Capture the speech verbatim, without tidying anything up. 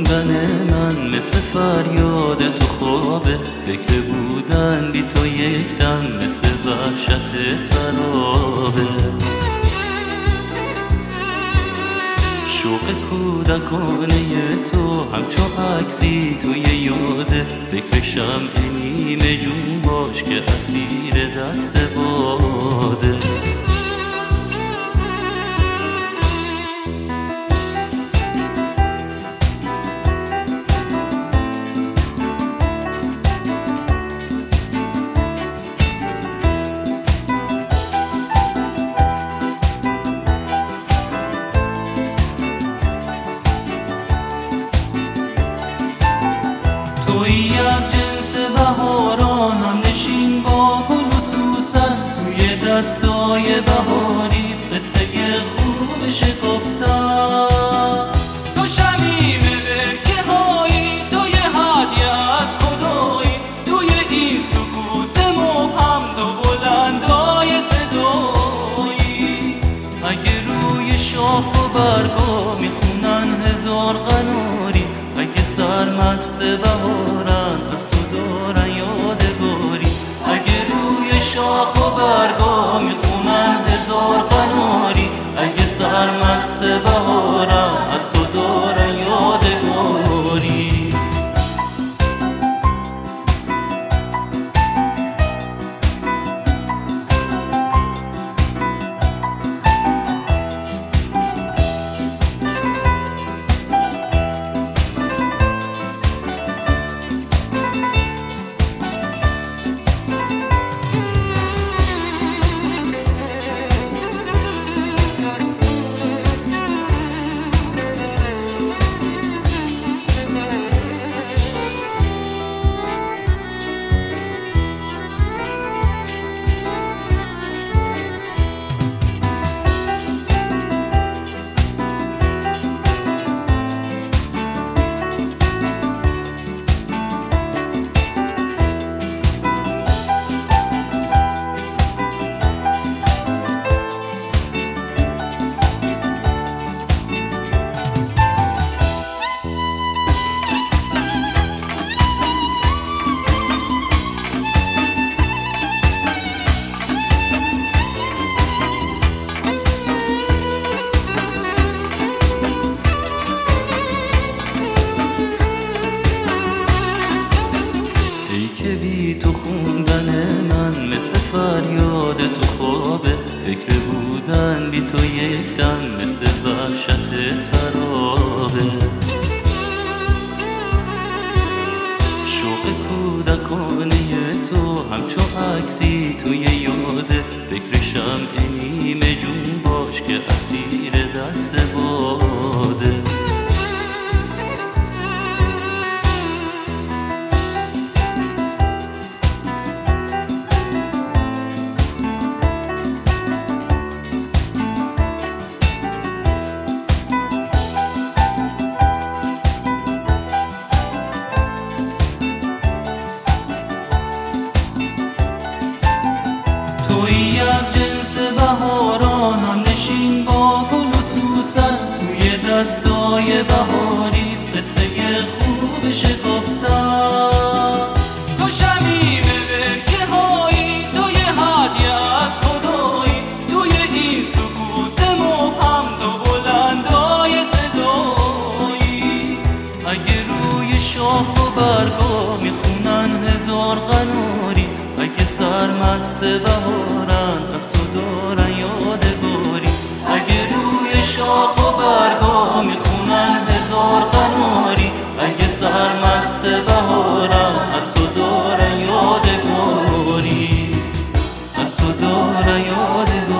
خوندن من مثل فریاد تو خوابه، فکر بودن بی تو یک دم مثل وحشت سرابه. شوق کودکانه تو همچو عکسی توی یاده، فکرشم که نیمه جون باش که اسیر دست باده. تویی از جنس بهاران هم نشین با گل و سوسن، توی دستای بهاری قصه خوب شکفتن. تو شمیم برکه هایی، توی هدیه از خدایی، توی این سکوت مبهم دو بلندای صدایی. اگه روی شاخ و برگا میخونن هزار قناری، اگه سرمست بهارن از تو دارن یادگاری، اگه روی شاخ و برگا میخونن هزار قناری، اگه سرمست بهارن از تو دارن یادگاری. تو خوندن من مثل فریاد تو خوابه، فکر بودن بی تو یک دم مثل وحشت سرابه. شوق کودکانه تو همچو عکسی توی یاده، فکرشم که نیمه جون باش که اسیر دست باده. تویی از جنس بهاران هم نشین با گل و سوسن، توی دستای بهاری قصه خوب شکفتن. تو شمیم برکه هایی، توی هدیه از خدایی، توی این سکوت مبهم دو بلندای صدایی. اگه روی شاخ و برگا میخونن هزار قناری، اگه سرمست بهارن از تو دارن یادگاری، اگه روی شاخ و برگا میخونن هزار قناری، اگه سرمست بهارن از تو دارن یادگاری، از تو دارن یادگاری.